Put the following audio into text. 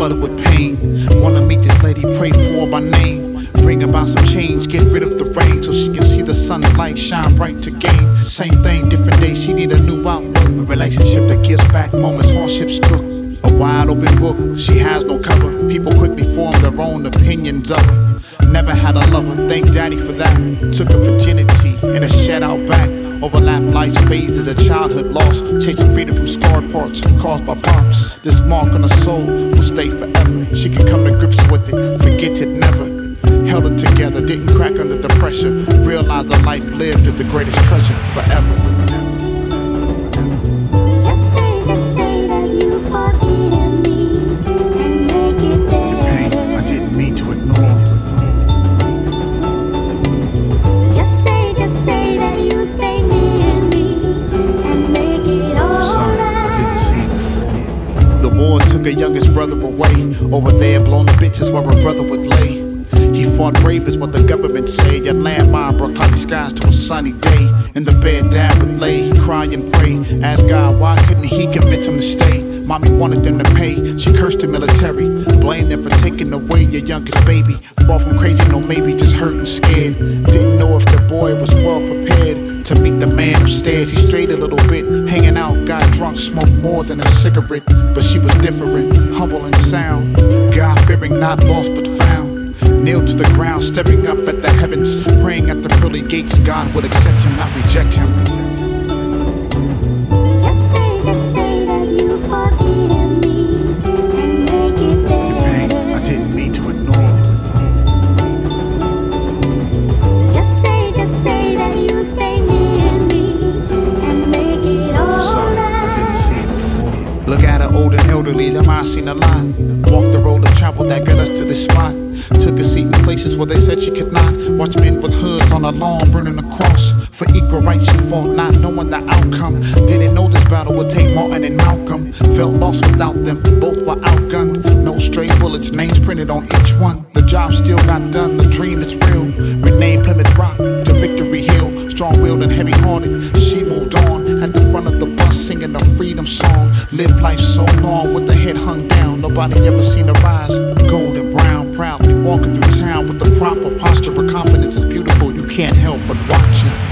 flooded with pain. Wanna meet this lady, pray for her by name. Bring about some change, get rid of the rain, so she can see the sun's light shine bright to gain. Same thing, different day, she need a new outlook. A relationship that gives back moments hardships took. A wide open book, she has no cover. People quickly form their own opinions of her. Never had a lover, thank daddy for that. Took her virginity in a shed out back. Overlap life's phases, a childhood lost. Chasing freedom from scarred parts caused by bumps. This mark on her soul will stay forever. She can come to grips with it, forget it never. Held it together, didn't crack under the pressure. Realized a life lived is the greatest treasure forever. Just say that you forgive me and make it better. Your pain, I didn't mean to ignore. Just say that you stay near me and make it all Sorry, right. I didn't see it before. The war took her youngest brother away. Over there, blown the bitches where her brother would lay. He fought brave is what the government say. Your landmine brought cloudy skies to a sunny day. In the bed down with Lay, he cry and pray. Ask God why couldn't he convince him to stay. Mommy wanted them to pay, she cursed the military. Blamed them for taking away your youngest baby. Far from crazy, no maybe, just hurt and scared. Didn't know if the boy was well prepared to meet the man upstairs. He strayed a little bit, hanging out, got drunk, smoked more than a cigarette. But she was different, humble and sound. God-fearing, not lost but found. Nailed to the ground, stepping up at the heavens, praying at the pearly gates God would accept him, not reject him. Just say that you forgive me and make it better. Your pain, I didn't mean to ignore. Just say that you stay near me and make it all Sorry, I right. didn't see it before. Look at her old and elderly, them I seen a lot. Walked the road of travel that got us to this spot. Took a seat in places where they said she could not. Watch men with hoods on a lawn burning a cross. For equal rights she fought, not knowing the outcome. Didn't know this battle would take Martin and Malcolm. Felt lost without them, both were outgunned. No stray bullets, names printed on each one. The job still got done, the dream is real. Renamed Plymouth Rock to Victory Hill. Strong-willed and heavy-hearted, she moved on. At the front of the bus singing a freedom song. Lived life so long with the head hung down. Nobody ever seen her rise, golden brown, proudly walking through town with the proper posture. Her confidence is beautiful, you can't help but watch it.